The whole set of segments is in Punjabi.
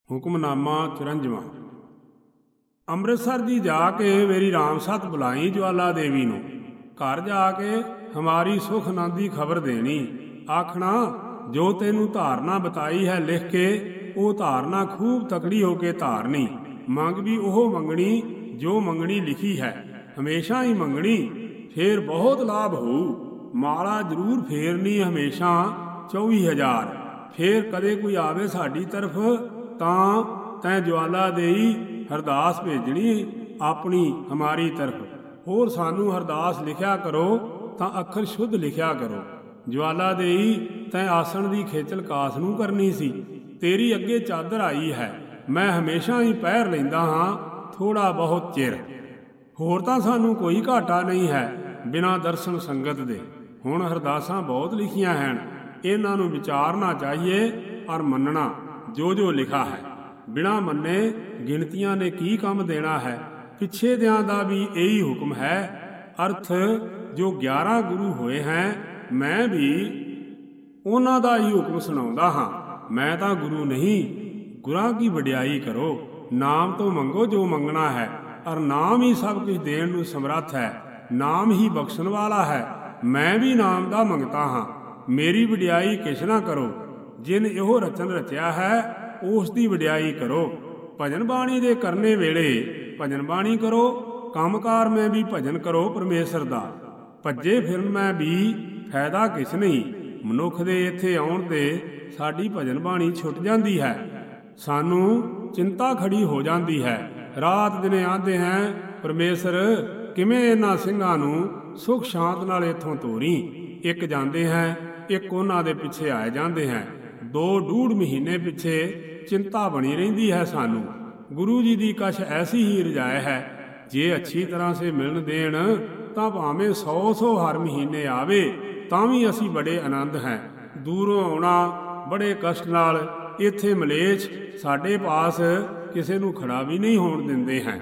ਹੁਕਮਨਾਮਾ 54। ਅੰਮ੍ਰਿਤਸਰ ਜੀ ਜਾ ਕੇ ਮੇਰੀ ਰਾਮ ਸਤ ਬੁਲਾਈ ਜਵਾਲਾ ਦੇਵੀ ਨੂੰ। ਘਰ ਜਾ ਕੇ ਹਮਾਰੀ ਸੁਖ ਆਨੰਦ ਦੀ ਖਬਰ ਦੇਣੀ। ਆਖਣਾ ਜੋ ਤੈਨੂੰ ਧਾਰਨਾ ਬਤਾਈ ਹੈ ਲਿਖ ਕੇ, ਉਹ ਧਾਰਨਾ ਖੂਬ ਤਕੜੀ ਹੋ ਕੇ ਧਾਰਨੀ। ਮੰਗ ਵੀ ਉਹ ਮੰਗਣੀ ਜੋ ਮੰਗਣੀ ਲਿਖੀ ਹੈ, ਹਮੇਸ਼ਾ ਹੀ ਮੰਗਣੀ, ਫੇਰ ਬਹੁਤ ਲਾਭ ਹੋਊ। ਮਾਲਾ ਜ਼ਰੂਰ ਫੇਰਨੀ ਹਮੇਸ਼ਾ 24,000। ਫੇਰ ਕਦੇ ਕੋਈ ਆਵੇ ਸਾਡੀ ਤਰਫ ਤਾਂ ਤੈਂ ਜਵਾਲਾ ਦੇਈ ਹਰਦਾਸ ਭੇਜਣੀ ਆਪਣੀ ਹਮਾਰੀ ਤਰਫ। ਹੋਰ ਸਾਨੂੰ ਹਰਦਾਸ ਲਿਖਿਆ ਕਰੋ ਤਾਂ ਅੱਖਰ ਸ਼ੁੱਧ ਲਿਖਿਆ ਕਰੋ। ਜਵਾਲਾ ਦੇਈ ਤੈਂ ਆਸਣ ਦੀ ਖੇਚਲ ਕਾਸ ਨੂੰ ਕਰਨੀ ਸੀ। ਤੇਰੀ ਅੱਗੇ ਚਾਦਰ ਆਈ ਹੈ, ਮੈਂ ਹਮੇਸ਼ਾ ਹੀ ਪਹਿਰ ਲੈਂਦਾ ਹਾਂ ਥੋੜਾ ਬਹੁਤ ਚਿਰ। ਹੋਰ ਤਾਂ ਸਾਨੂੰ ਕੋਈ ਘਾਟਾ ਨਹੀਂ ਹੈ ਬਿਨਾਂ ਦਰਸ਼ਨ ਸੰਗਤ ਦੇ। ਹੁਣ ਹਰਦਾਸਾਂ ਬਹੁਤ ਲਿਖੀਆਂ ਹਨ, ਇਹਨਾਂ ਨੂੰ ਵਿਚਾਰਨਾ ਚਾਹੀਏ ਔਰ ਮੰਨਣਾ ਜੋ ਜੋ ਲਿਖਾ ਹੈ। ਬਿਨਾਂ ਮੰਨੇ ਗਿਣਤੀਆਂ ਨੇ ਕੀ ਕੰਮ ਦੇਣਾ ਹੈ। ਪਿੱਛੇ ਦਿਆਂ ਦਾ ਵੀ ਇਹੀ ਹੁਕਮ ਹੈ। ਅਰਥ ਜੋ 11 ਗੁਰੂ ਹੋਏ ਹੈ, ਮੈਂ ਵੀ ਉਹਨਾਂ ਦਾ ਹੀ ਹੁਕਮ ਸੁਣਾਉਂਦਾ ਹਾਂ। ਮੈਂ ਤਾਂ ਗੁਰੂ ਨਹੀਂ, ਗੁਰਾਂ ਕੀ ਵਡਿਆਈ ਕਰੋ। ਨਾਮ ਤੋਂ ਮੰਗੋ ਜੋ ਮੰਗਣਾ ਹੈ, ਔਰ ਨਾਮ ਹੀ ਸਭ ਕੁਝ ਦੇਣ ਨੂੰ ਸਮਰੱਥ ਹੈ। ਨਾਮ ਹੀ ਬਖਸ਼ਣ ਵਾਲਾ ਹੈ। ਮੈਂ ਵੀ ਨਾਮ ਦਾ ਮੰਗਤਾ ਹਾਂ। ਮੇਰੀ ਵਡਿਆਈ ਕਿਛ ਨਾ ਕਰੋ। ਜਿਨ ਇਹੋ ਰਚਨ ਰਚਿਆ ਹੈ ਉਸ ਦੀ ਵਡਿਆਈ ਕਰੋ। ਭਜਨ ਬਾਣੀ ਦੇ ਕਰਨੇ ਵੇਲੇ ਭਜਨ ਬਾਣੀ ਕਰੋ। ਕੰਮਕਾਰ ਮੈਂ ਵੀ ਭਜਨ ਕਰੋ ਪਰਮੇਸ਼ਰ ਦਾ। ਭੱਜੇ ਫਿਰਨ ਮੈਂ ਵੀ ਫਾਇਦਾ ਕਿਛ ਨਹੀਂ। ਮਨੁੱਖ ਦੇ ਇੱਥੇ ਆਉਣ ਤੇ ਸਾਡੀ ਭਜਨ ਬਾਣੀ ਛੁੱਟ ਜਾਂਦੀ ਹੈ। ਸਾਨੂੰ ਚਿੰਤਾ ਖੜੀ ਹੋ ਜਾਂਦੀ ਹੈ। ਰਾਤ ਦਿਨੇ ਆਂਦੇ ਹੈ ਪਰਮੇਸ਼ਰ ਕਿਵੇਂ ਇਹਨਾਂ ਸਿੰਘਾਂ ਨੂੰ ਸੁਖ ਸ਼ਾਂਤ ਨਾਲ ਇੱਥੋਂ ਤੋਰੀ। ਇੱਕ ਜਾਂਦੇ ਹੈ, ਇੱਕ ਉਹਨਾਂ ਦੇ ਪਿੱਛੇ ਆਏ ਜਾਂਦੇ ਹੈ। 2-2.5 ਮਹੀਨੇ ਪਿੱਛੇ ਚਿੰਤਾ ਬਣੀ ਰਹਿੰਦੀ ਹੈ ਸਾਨੂੰ। ਗੁਰੂ ਜੀ ਦੀ ਕਛ ਐਸੀ ਹੀ ਰਜਾਇ ਹੈ, ਜੇ ਅੱਛੀ ਤਰ੍ਹਾਂ ਸੇ ਮਿਲਣ ਦੇਣ ਤਾਂ ਭਾਵੇਂ 100 ਹਰ ਮਹੀਨੇ ਆਵੇ ਤਾਂ ਵੀ ਅਸੀਂ ਬੜੇ ਆਨੰਦ ਹੈ। ਦੂਰੋਂ ਆਉਣਾ ਬੜੇ ਕਸ਼ਟ ਨਾਲ। ਇੱਥੇ ਮਲੇਛ ਸਾਡੇ ਪਾਸ ਕਿਸੇ ਨੂੰ ਖੜਾ ਵੀ ਨਹੀਂ ਹੋਣ ਦਿੰਦੇ ਹੈ।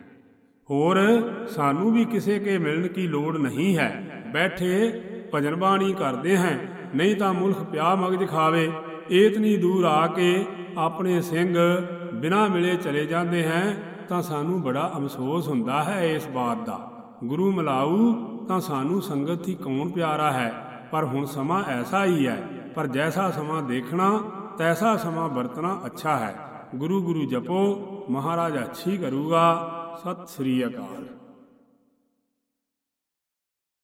ਹੋਰ ਸਾਨੂੰ ਵੀ ਕਿਸੇ ਕੇ ਮਿਲਣ ਕੀ ਲੋੜ ਨਹੀਂ ਹੈ। ਬੈਠੇ ਭਜਨ ਬਾਣੀ ਕਰਦੇ ਹੈ, ਨਹੀਂ ਤਾਂ ਮੁਲਕ ਪਿਆ ਮਗਜ ਖਾਵੇ। ਇਤਨੀ ਦੂਰ ਆ ਕੇ ਆਪਣੇ ਸਿੰਘ ਬਿਨਾਂ ਮਿਲੇ ਚਲੇ ਜਾਂਦੇ ਹੈ ਤਾਂ ਸਾਨੂੰ ਬੜਾ ਅਫਸੋਸ ਹੁੰਦਾ ਹੈ ਇਸ ਬਾਤ ਦਾ। ਗੁਰੂ ਮਿਲਾਊ ਤਾਂ ਸਾਨੂੰ ਸੰਗਤ ਹੀ ਕੌਣ ਪਿਆਰਾ ਹੈ। ਪਰ ਹੁਣ ਸਮਾਂ ਐਸਾ ਹੀ ਹੈ, ਪਰ ਜੈਸਾ ਸਮਾਂ ਦੇਖਣਾ ਤੈਸਾ ਸਮਾਂ ਵਰਤਣਾ ਅੱਛਾ ਹੈ। ਗੁਰੂ ਗੁਰੂ ਜਪੋ, ਮਹਾਰਾਜ ਅੱਛੀ ਕਰੂਗਾ। ਸਤਿ ਸ੍ਰੀ ਅਕਾਲ।